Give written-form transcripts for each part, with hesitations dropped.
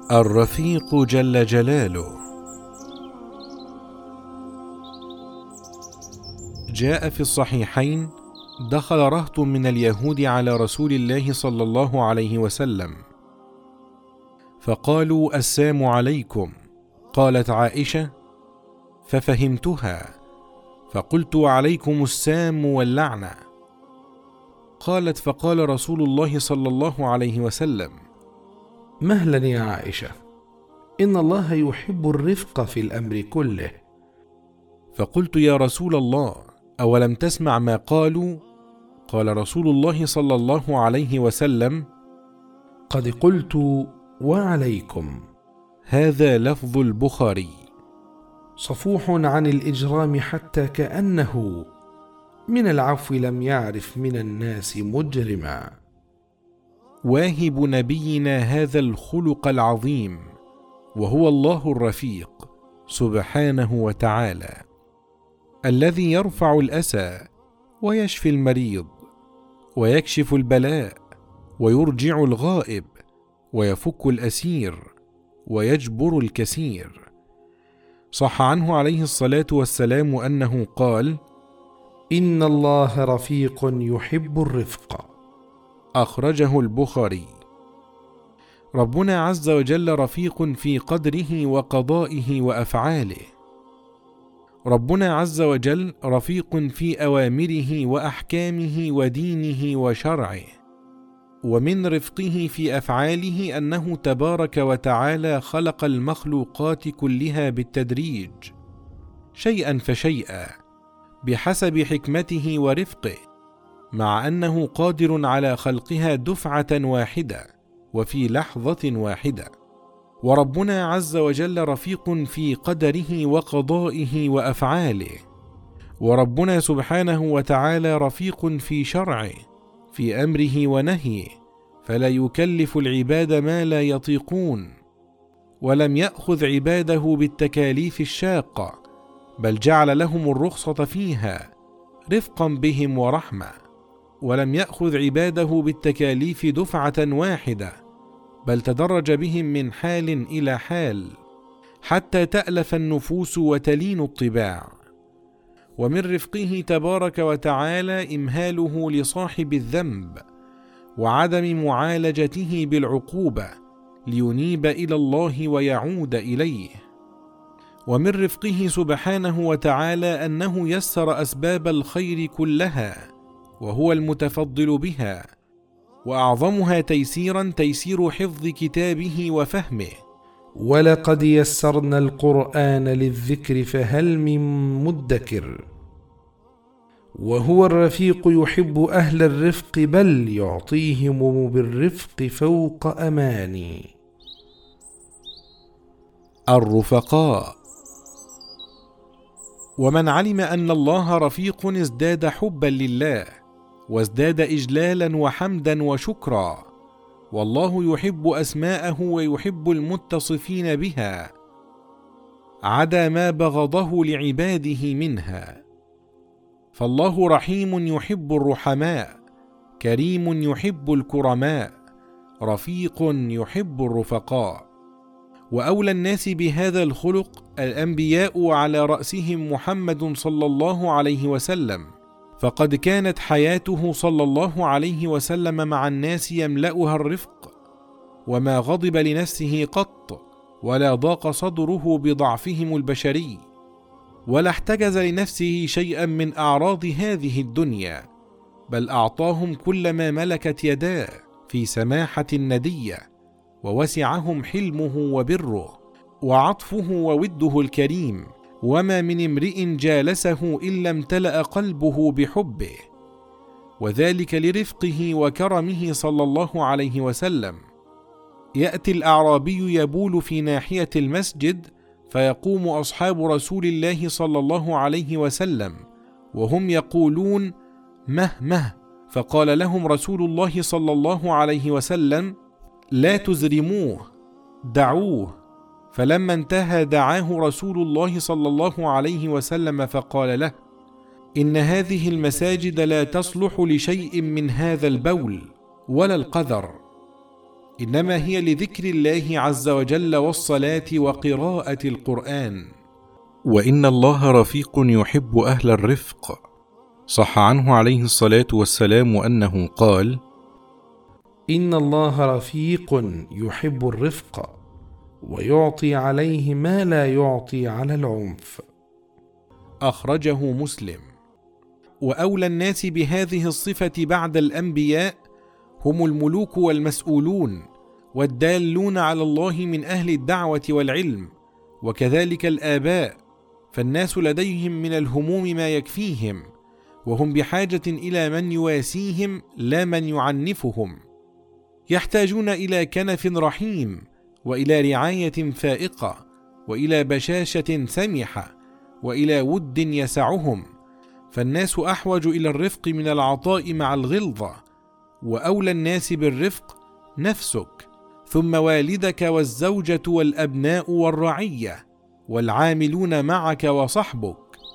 الرفيق جل جلاله. جاء في الصحيحين: دخل رهط من اليهود على رسول الله صلى الله عليه وسلم فقالوا: السلام عليكم. قالت عائشة: ففهمتها فقلت: عليكم السام واللعنة. قالت: فقال رسول الله صلى الله عليه وسلم: مهلا يا عائشة، إن الله يحب الرفق في الأمر كله. فقلت: يا رسول الله، أولم تسمع ما قالوا؟ قال رسول الله صلى الله عليه وسلم: قد قلت وعليكم. هذا لفظ البخاري. صفوح عن الإجرام حتى كأنه من العفو لم يعرف من الناس مجرما. واهب نبينا هذا الخلق العظيم وهو الله الرفيق سبحانه وتعالى، الذي يرفع الأسى ويشفي المريض ويكشف البلاء ويرجع الغائب ويفك الأسير ويجبر الكسير. صح عنه عليه الصلاة والسلام أنه قال: إن الله رفيق يحب الرفق. أخرجه البخاري. ربنا عز وجل رفيق في قدره وقضائه وأفعاله. ربنا عز وجل رفيق في أوامره وأحكامه ودينه وشرعه. ومن رفقه في أفعاله أنه تبارك وتعالى خلق المخلوقات كلها بالتدريج، شيئا فشيئا، بحسب حكمته ورفقه، مع أنه قادر على خلقها دفعة واحدة وفي لحظة واحدة. وربنا عز وجل رفيق في قدره وقضائه وأفعاله. وربنا سبحانه وتعالى رفيق في شرعه، في أمره ونهيه، فلا يكلف العباد ما لا يطيقون، ولم يأخذ عباده بالتكاليف الشاقة، بل جعل لهم الرخصة فيها رفقا بهم ورحمة. ولم يأخذ عباده بالتكاليف دفعة واحدة، بل تدرج بهم من حال إلى حال حتى تألف النفوس وتلين الطباع. ومن رفقه تبارك وتعالى إمهاله لصاحب الذنب وعدم معالجته بالعقوبة لينيب إلى الله ويعود إليه. ومن رفقه سبحانه وتعالى أنه يسر أسباب الخير كلها وهو المتفضل بها، وأعظمها تيسيرا تيسير حفظ كتابه وفهمه. ولقد يسرنا القرآن للذكر فهل من مدكر. وهو الرفيق يحب أهل الرفق، بل يعطيهم بالرفق فوق أماني. الرفقاء. ومن علم أن الله رفيق ازداد حبا لله، وازداد إجلالا وحمدا وشكرا. والله يحب أسماءه ويحب المتصفين بها، عدا ما بغضه لعباده منها. فالله رحيم يحب الرحماء، كريم يحب الكرماء، رفيق يحب الرفقاء. وأولى الناس بهذا الخلق الأنبياء، وعلى رأسهم محمد صلى الله عليه وسلم، فقد كانت حياته صلى الله عليه وسلم مع الناس يملأها الرفق، وما غضب لنفسه قط، ولا ضاق صدره بضعفهم البشري، ولا احتجز لنفسه شيئا من أعراض هذه الدنيا، بل أعطاهم كل ما ملكت يداه في سماحة ندية، ووسعهم حلمه وبره وعطفه ووده الكريم. وما من امرئ جالسه إلا امتلأ قلبه بحبه، وذلك لرفقه وكرمه صلى الله عليه وسلم. يأتي الأعرابي يبول في ناحية المسجد، فيقوم أصحاب رسول الله صلى الله عليه وسلم وهم يقولون: مه مه. فقال لهم رسول الله صلى الله عليه وسلم: لا تزرموه، دعوه. فلما انتهى دعاه رسول الله صلى الله عليه وسلم فقال له: إن هذه المساجد لا تصلح لشيء من هذا البول ولا القذر. إنما هي لذكر الله عز وجل والصلاة وقراءة القرآن. وإن الله رفيق يحب أهل الرفق. صح عنه عليه الصلاة والسلام أنه قال: إن الله رفيق يحب الرفق ويعطي عليه ما لا يعطي على العنف. أخرجه مسلم. وأولى الناس بهذه الصفة بعد الأنبياء هم الملوك والمسؤولون والدالون على الله من أهل الدعوة والعلم، وكذلك الآباء، فالناس لديهم من الهموم ما يكفيهم، وهم بحاجة إلى من يواسيهم لا من يعنفهم. يحتاجون إلى كنف رحيم، وإلى رعاية فائقة، وإلى بشاشة سمحة، وإلى ود يسعهم. فالناس أحوج إلى الرفق من العطاء مع الغلظة، وأولى الناس بالرفق نفسك، ثم والدك والزوجة والأبناء والرعية والعاملون معك وصحبك.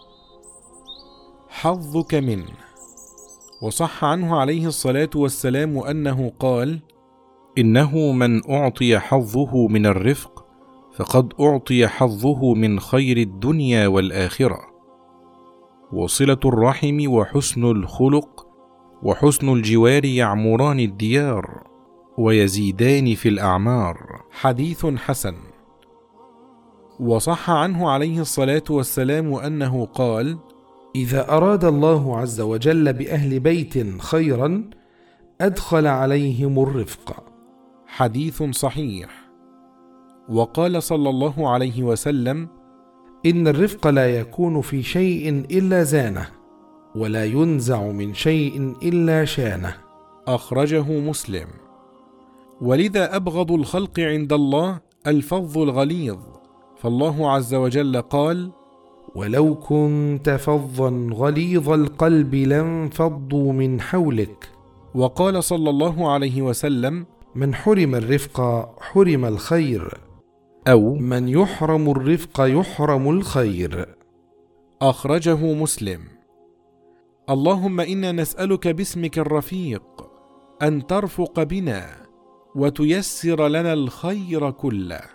حظك منه. وصح عنه عليه الصلاة والسلام أنه قال: إنه من أعطي حظه من الرفق فقد أعطي حظه من خير الدنيا والآخرة. وصلة الرحم وحسن الخلق وحسن الجوار يعمران الديار ويزيدان في الأعمار. حديث حسن. وصح عنه عليه الصلاة والسلام أنه قال: إذا أراد الله عز وجل بأهل بيت خيرا أدخل عليهم الرفق. حديث صحيح. وقال صلى الله عليه وسلم: إن الرفق لا يكون في شيء إلا زانه، ولا ينزع من شيء إلا شانه. أخرجه مسلم. ولذا أبغض الخلق عند الله الفظ الغليظ، فالله عز وجل قال: ولو كنت فظا غليظ القلب لانفضوا من حولك. وقال صلى الله عليه وسلم: من حرم الرفق حرم الخير، أو من يحرم الرفق يحرم الخير. أخرجه مسلم. اللهم إنا نسألك باسمك الرفيق أن ترفق بنا وتيسر لنا الخير كله.